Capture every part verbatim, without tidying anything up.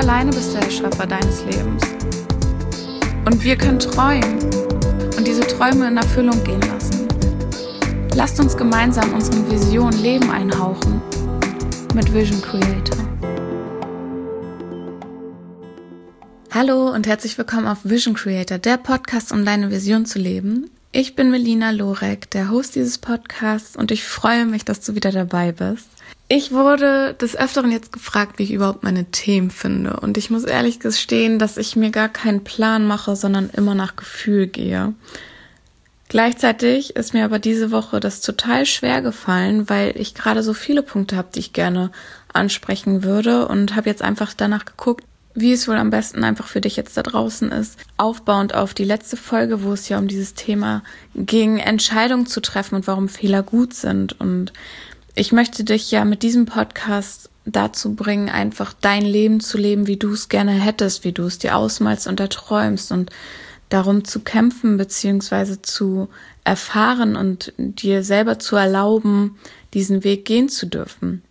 alleine bist der Erschaffer deines Lebens. Und wir können träumen und diese Träume in Erfüllung gehen lassen. Lasst uns gemeinsam unseren Visionen Leben einhauchen mit Vision Creator. Hallo und herzlich willkommen auf Vision Creator, der Podcast, um deine Vision zu leben. Ich bin Melina Lorek, der Host dieses Podcasts, und ich freue mich, dass du wieder dabei bist. Ich wurde des Öfteren jetzt gefragt, wie ich überhaupt meine Themen finde, und ich muss ehrlich gestehen, dass ich mir gar keinen Plan mache, sondern immer nach Gefühl gehe. Gleichzeitig ist mir aber diese Woche das total schwer gefallen, weil ich gerade so viele Punkte habe, die ich gerne ansprechen würde, und habe jetzt einfach danach geguckt, wie es wohl am besten einfach für dich jetzt da draußen ist, aufbauend auf die letzte Folge, wo es ja um dieses Thema ging, Entscheidungen zu treffen und warum Fehler gut sind. Und ich möchte dich ja mit diesem Podcast dazu bringen, einfach dein Leben zu leben, wie du es gerne hättest, wie du es dir ausmalst und erträumst, und darum zu kämpfen beziehungsweise zu erfahren und dir selber zu erlauben, diesen Weg gehen zu dürfen.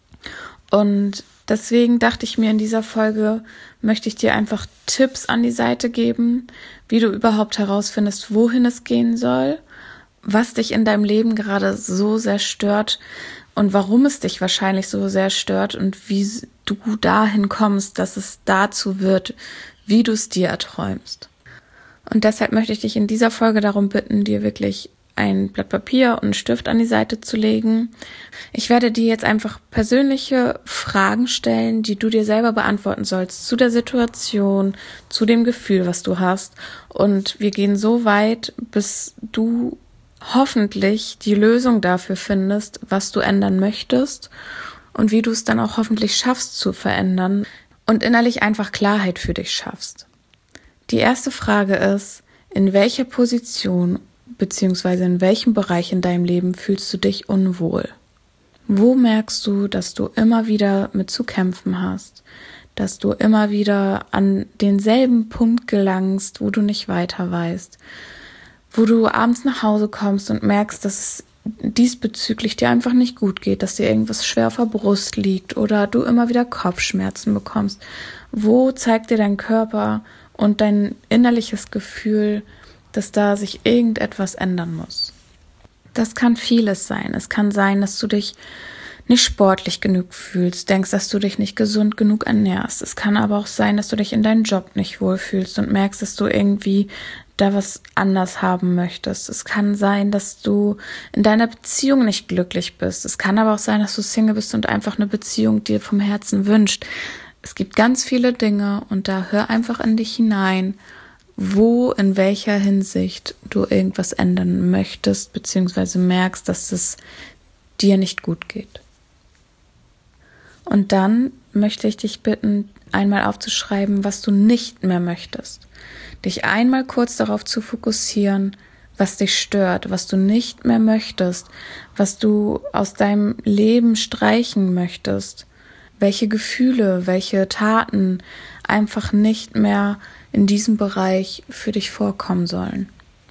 Und deswegen dachte ich mir, in dieser Folge möchte ich dir einfach Tipps an die Seite geben, wie du überhaupt herausfindest, wohin es gehen soll, was dich in deinem Leben gerade so sehr stört und warum es dich wahrscheinlich so sehr stört und wie du dahin kommst, dass es dazu wird, wie du es dir erträumst. Und deshalb möchte ich dich in dieser Folge darum bitten, dir wirklich ein Blatt Papier und einen Stift an die Seite zu legen. Ich werde dir jetzt einfach persönliche Fragen stellen, die du dir selber beantworten sollst zu der Situation, zu dem Gefühl, was du hast. Und wir gehen so weit, bis du hoffentlich die Lösung dafür findest, was du ändern möchtest und wie du es dann auch hoffentlich schaffst zu verändern und innerlich einfach Klarheit für dich schaffst. Die erste Frage ist, in welcher Position beziehungsweise in welchem Bereich in deinem Leben fühlst du dich unwohl? Wo merkst du, dass du immer wieder mit zu kämpfen hast, dass du immer wieder an denselben Punkt gelangst, wo du nicht weiter weißt, wo du abends nach Hause kommst und merkst, dass es diesbezüglich dir einfach nicht gut geht, dass dir irgendwas schwer auf der Brust liegt oder du immer wieder Kopfschmerzen bekommst? Wo zeigt dir dein Körper und dein innerliches Gefühl, dass da sich irgendetwas ändern muss? Das kann vieles sein. Es kann sein, dass du dich nicht sportlich genug fühlst, denkst, dass du dich nicht gesund genug ernährst. Es kann aber auch sein, dass du dich in deinem Job nicht wohlfühlst und merkst, dass du irgendwie da was anders haben möchtest. Es kann sein, dass du in deiner Beziehung nicht glücklich bist. Es kann aber auch sein, dass du Single bist und einfach eine Beziehung dir vom Herzen wünscht. Es gibt ganz viele Dinge, und da hör einfach in dich hinein, wo, in welcher Hinsicht du irgendwas ändern möchtest, beziehungsweise merkst, dass es dir nicht gut geht. Und dann möchte ich dich bitten, einmal aufzuschreiben, was du nicht mehr möchtest. Dich einmal kurz darauf zu fokussieren, was dich stört, was du nicht mehr möchtest, was du aus deinem Leben streichen möchtest, welche Gefühle, welche Taten einfach nicht mehr in diesem Bereich für dich vorkommen sollen.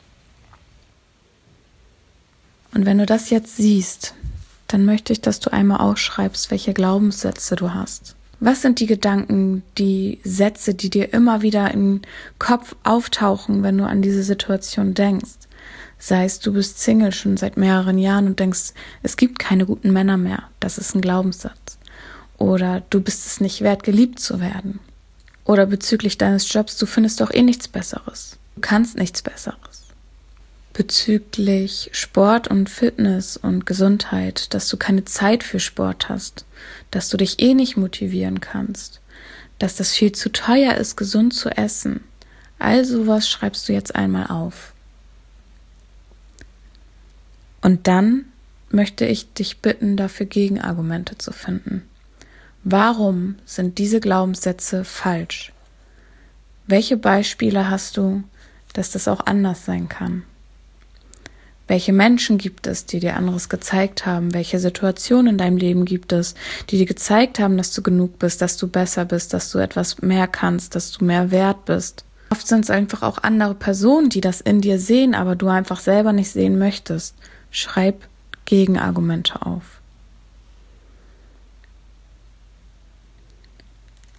Und wenn du das jetzt siehst, dann möchte ich, dass du einmal ausschreibst, welche Glaubenssätze du hast. Was sind die Gedanken, die Sätze, die dir immer wieder im Kopf auftauchen, wenn du an diese Situation denkst? Sei es, du bist Single schon seit mehreren Jahren und denkst, es gibt keine guten Männer mehr. Das ist ein Glaubenssatz. Oder du bist es nicht wert, geliebt zu werden. Oder bezüglich deines Jobs, du findest doch eh nichts Besseres. Du kannst nichts Besseres. Bezüglich Sport und Fitness und Gesundheit, dass du keine Zeit für Sport hast, dass du dich eh nicht motivieren kannst, dass das viel zu teuer ist, gesund zu essen. All sowas schreibst du jetzt einmal auf. Und dann möchte ich dich bitten, dafür Gegenargumente zu finden. Warum sind diese Glaubenssätze falsch? Welche Beispiele hast du, dass das auch anders sein kann? Welche Menschen gibt es, die dir anderes gezeigt haben? Welche Situationen in deinem Leben gibt es, die dir gezeigt haben, dass du genug bist, dass du besser bist, dass du etwas mehr kannst, dass du mehr wert bist? Oft sind es einfach auch andere Personen, die das in dir sehen, aber du einfach selber nicht sehen möchtest. Schreib Gegenargumente auf.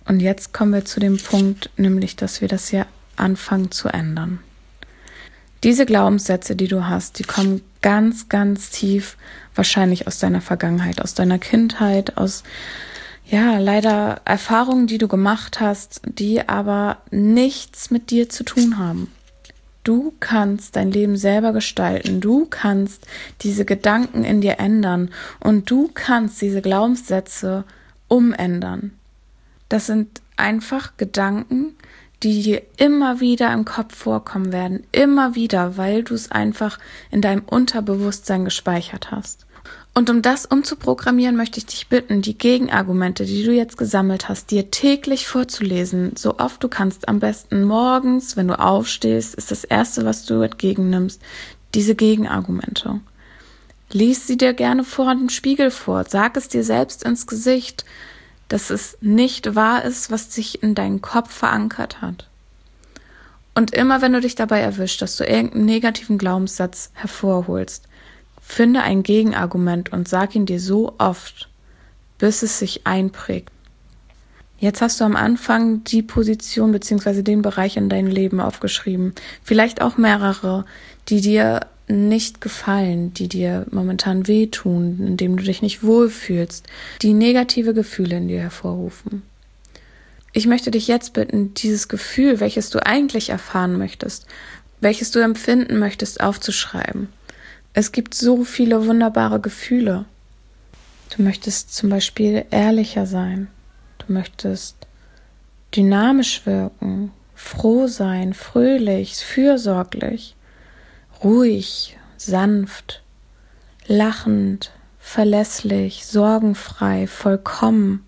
Und jetzt kommen wir zu dem Punkt, nämlich, dass wir das hier anfangen zu ändern. Diese Glaubenssätze, die du hast, die kommen ganz, ganz tief wahrscheinlich aus deiner Vergangenheit, aus deiner Kindheit, aus, ja, leider Erfahrungen, die du gemacht hast, die aber nichts mit dir zu tun haben. Du kannst dein Leben selber gestalten, du kannst diese Gedanken in dir ändern und du kannst diese Glaubenssätze umändern. Das sind einfach Gedanken, die dir immer wieder im Kopf vorkommen werden, immer wieder, weil du es einfach in deinem Unterbewusstsein gespeichert hast. Und um das umzuprogrammieren, möchte ich dich bitten, die Gegenargumente, die du jetzt gesammelt hast, dir täglich vorzulesen, so oft du kannst. Am besten morgens, wenn du aufstehst, ist das Erste, was du entgegennimmst, diese Gegenargumente. Lies sie dir gerne vor dem Spiegel vor, sag es dir selbst ins Gesicht, dass es nicht wahr ist, was sich in deinen Kopf verankert hat. Und immer wenn du dich dabei erwischst, dass du irgendeinen negativen Glaubenssatz hervorholst, finde ein Gegenargument und sag ihn dir so oft, bis es sich einprägt. Jetzt hast du am Anfang die Position bzw. den Bereich in deinem Leben aufgeschrieben. Vielleicht auch mehrere, die dir nicht gefallen, die dir momentan wehtun, in dem du dich nicht wohlfühlst, die negative Gefühle in dir hervorrufen. Ich möchte dich jetzt bitten, dieses Gefühl, welches du eigentlich erfahren möchtest, welches du empfinden möchtest, aufzuschreiben. Es gibt so viele wunderbare Gefühle. Du möchtest zum Beispiel ehrlicher sein. Du möchtest dynamisch wirken, froh sein, fröhlich, fürsorglich, ruhig, sanft, lachend, verlässlich, sorgenfrei, vollkommen,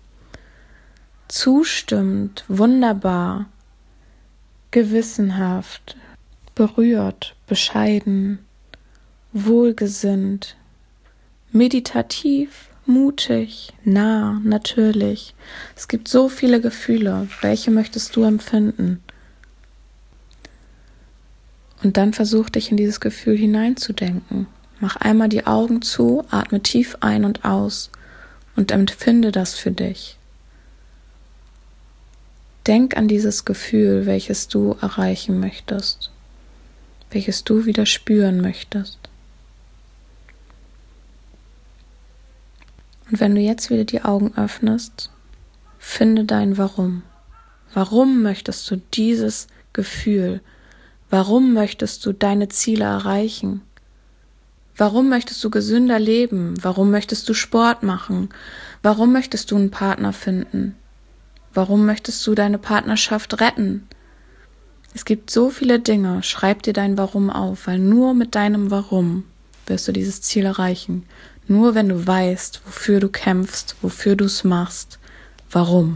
zustimmend, wunderbar, gewissenhaft, berührt, bescheiden, wohlgesinnt, meditativ, mutig, nah, natürlich. Es gibt so viele Gefühle. Welche möchtest du empfinden? Und dann versuch dich in dieses Gefühl hineinzudenken. Mach einmal die Augen zu, atme tief ein und aus und empfinde das für dich. Denk an dieses Gefühl, welches du erreichen möchtest, welches du wieder spüren möchtest. Und wenn du jetzt wieder die Augen öffnest, finde dein Warum. Warum möchtest du dieses Gefühl? Warum möchtest du deine Ziele erreichen? Warum möchtest du gesünder leben? Warum möchtest du Sport machen? Warum möchtest du einen Partner finden? Warum möchtest du deine Partnerschaft retten? Es gibt so viele Dinge. Schreib dir dein Warum auf, weil nur mit deinem Warum wirst du dieses Ziel erreichen. Nur wenn du weißt, wofür du kämpfst, wofür du es machst, warum.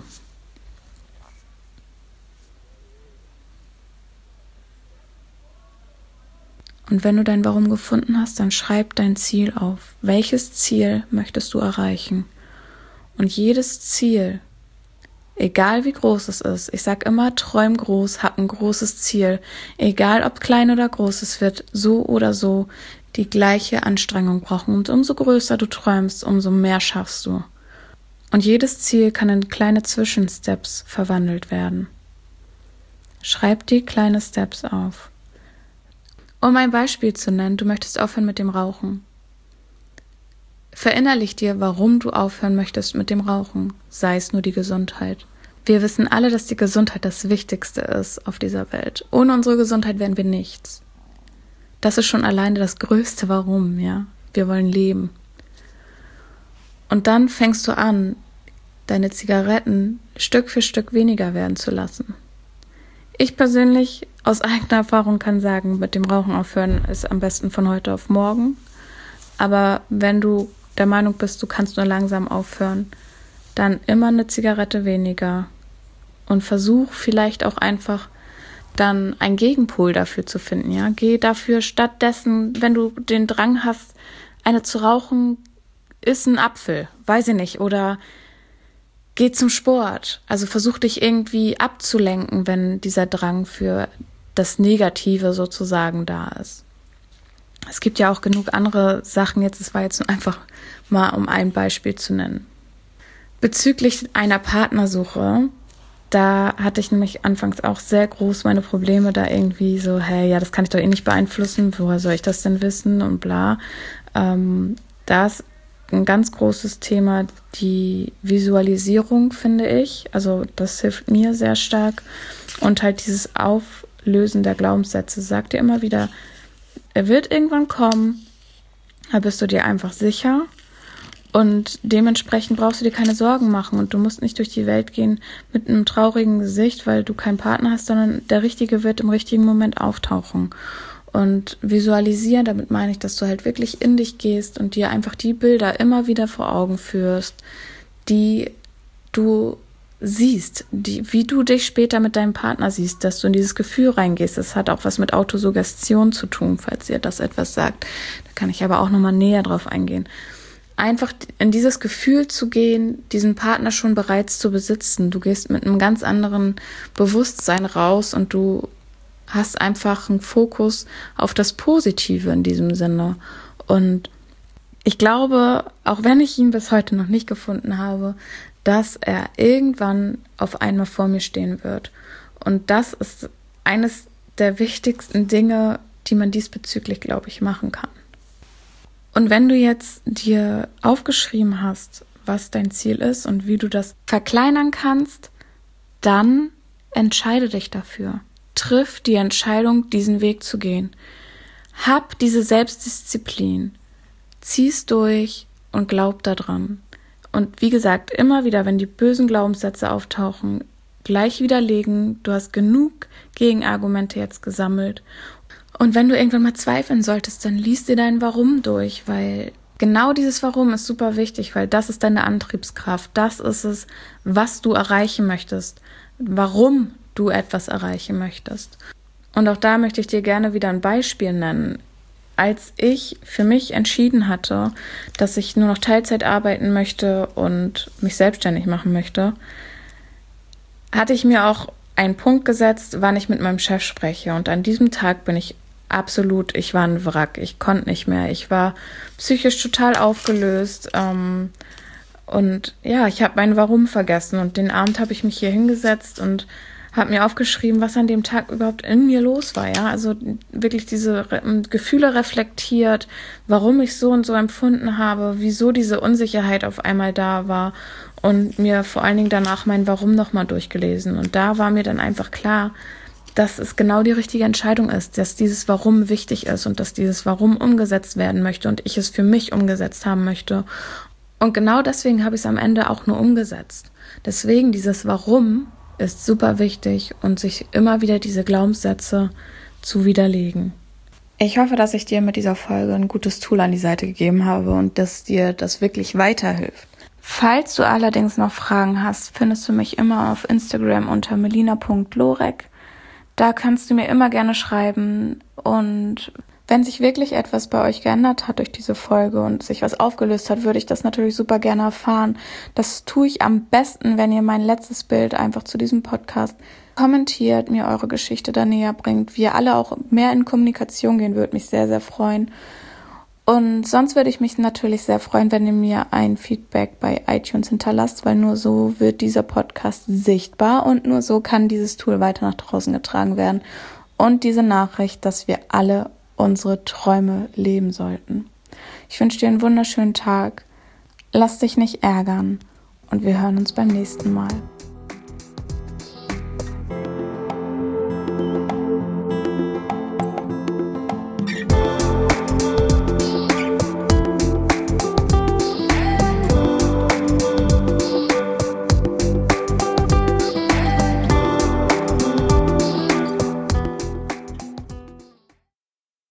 Und wenn du dein Warum gefunden hast, dann schreib dein Ziel auf. Welches Ziel möchtest du erreichen? Und jedes Ziel, egal wie groß es ist, ich sag immer, träum groß, hab ein großes Ziel. Egal ob klein oder groß, es wird so oder so die gleiche Anstrengung brauchen. Und umso größer du träumst, umso mehr schaffst du. Und jedes Ziel kann in kleine Zwischensteps verwandelt werden. Schreib dir kleine Steps auf. Um ein Beispiel zu nennen, du möchtest aufhören mit dem Rauchen. Verinnerlich dir, warum du aufhören möchtest mit dem Rauchen, sei es nur die Gesundheit. Wir wissen alle, dass die Gesundheit das Wichtigste ist auf dieser Welt. Ohne unsere Gesundheit wären wir nichts. Das ist schon alleine das größte Warum, ja. Wir wollen leben. Und dann fängst du an, deine Zigaretten Stück für Stück weniger werden zu lassen. Ich persönlich aus eigener Erfahrung kann sagen, mit dem Rauchen aufhören ist am besten von heute auf morgen. Aber wenn du der Meinung bist, du kannst nur langsam aufhören, dann immer eine Zigarette weniger. Und versuch vielleicht auch einfach dann einen Gegenpol dafür zu finden, ja. Geh dafür stattdessen, wenn du den Drang hast, eine zu rauchen, iss einen Apfel, weiß ich nicht, oder geh zum Sport. Also versuch dich irgendwie abzulenken, wenn dieser Drang für das Negative sozusagen da ist. Es gibt ja auch genug andere Sachen, jetzt, es war jetzt nur einfach mal, um ein Beispiel zu nennen. Bezüglich einer Partnersuche Da hatte ich nämlich anfangs auch sehr groß meine Probleme, da irgendwie so, hey, ja, das kann ich doch eh nicht beeinflussen, woher soll ich das denn wissen und bla. Ähm, da ist ein ganz großes Thema die Visualisierung, finde ich. Also das hilft mir sehr stark. Und halt dieses Auflösen der Glaubenssätze. Sag dir immer wieder, er wird irgendwann kommen, da bist du dir einfach sicher. Und dementsprechend brauchst du dir keine Sorgen machen und du musst nicht durch die Welt gehen mit einem traurigen Gesicht, weil du keinen Partner hast, sondern der Richtige wird im richtigen Moment auftauchen. Und visualisieren, damit meine ich, dass du halt wirklich in dich gehst und dir einfach die Bilder immer wieder vor Augen führst, die du siehst, die, wie du dich später mit deinem Partner siehst, dass du in dieses Gefühl reingehst. Das hat auch was mit Autosuggestion zu tun, falls ihr das etwas sagt. Da kann ich aber auch nochmal näher drauf eingehen. Einfach in dieses Gefühl zu gehen, diesen Partner schon bereits zu besitzen. Du gehst mit einem ganz anderen Bewusstsein raus und du hast einfach einen Fokus auf das Positive in diesem Sinne. Und ich glaube, auch wenn ich ihn bis heute noch nicht gefunden habe, dass er irgendwann auf einmal vor mir stehen wird. Und das ist eines der wichtigsten Dinge, die man diesbezüglich, glaube ich, machen kann. Und wenn du jetzt dir aufgeschrieben hast, was dein Ziel ist und wie du das verkleinern kannst, dann entscheide dich dafür. Triff die Entscheidung, diesen Weg zu gehen. Hab diese Selbstdisziplin. Zieh's durch und glaub daran. Und wie gesagt, immer wieder, wenn die bösen Glaubenssätze auftauchen, gleich widerlegen. Du hast genug Gegenargumente jetzt gesammelt. Und wenn du irgendwann mal zweifeln solltest, dann liest dir dein Warum durch, weil genau dieses Warum ist super wichtig, weil das ist deine Antriebskraft. Das ist es, was du erreichen möchtest. Warum du etwas erreichen möchtest. Und auch da möchte ich dir gerne wieder ein Beispiel nennen. Als ich für mich entschieden hatte, dass ich nur noch Teilzeit arbeiten möchte und mich selbstständig machen möchte, hatte ich mir auch einen Punkt gesetzt, wann ich mit meinem Chef spreche. Und an diesem Tag bin ich absolut, ich war ein Wrack. Ich konnte nicht mehr. Ich war psychisch total aufgelöst. Ähm, und ja, ich habe mein Warum vergessen. Und den Abend habe ich mich hier hingesetzt und habe mir aufgeschrieben, was an dem Tag überhaupt in mir los war, ja, also wirklich diese Re- Gefühle reflektiert, warum ich so und so empfunden habe, wieso diese Unsicherheit auf einmal da war und mir vor allen Dingen danach mein Warum nochmal durchgelesen und da war mir dann einfach klar, dass es genau die richtige Entscheidung ist, dass dieses Warum wichtig ist und dass dieses Warum umgesetzt werden möchte und ich es für mich umgesetzt haben möchte und genau deswegen habe ich es am Ende auch nur umgesetzt. Deswegen dieses Warum ist super wichtig und sich immer wieder diese Glaubenssätze zu widerlegen. Ich hoffe, dass ich dir mit dieser Folge ein gutes Tool an die Seite gegeben habe und dass dir das wirklich weiterhilft. Falls du allerdings noch Fragen hast, findest du mich immer auf Instagram unter melina punkt lorek. Da kannst du mir immer gerne schreiben und wenn sich wirklich etwas bei euch geändert hat durch diese Folge und sich was aufgelöst hat, würde ich das natürlich super gerne erfahren. Das tue ich am besten, wenn ihr mein letztes Bild einfach zu diesem Podcast kommentiert, mir eure Geschichte da näher bringt. Wir alle auch mehr in Kommunikation gehen, würde mich sehr, sehr freuen. Und sonst würde ich mich natürlich sehr freuen, wenn ihr mir ein Feedback bei iTunes hinterlasst, weil nur so wird dieser Podcast sichtbar und nur so kann dieses Tool weiter nach draußen getragen werden. Und diese Nachricht, dass wir alle unsere Träume leben sollten. Ich wünsche dir einen wunderschönen Tag. Lass dich nicht ärgern und wir hören uns beim nächsten Mal.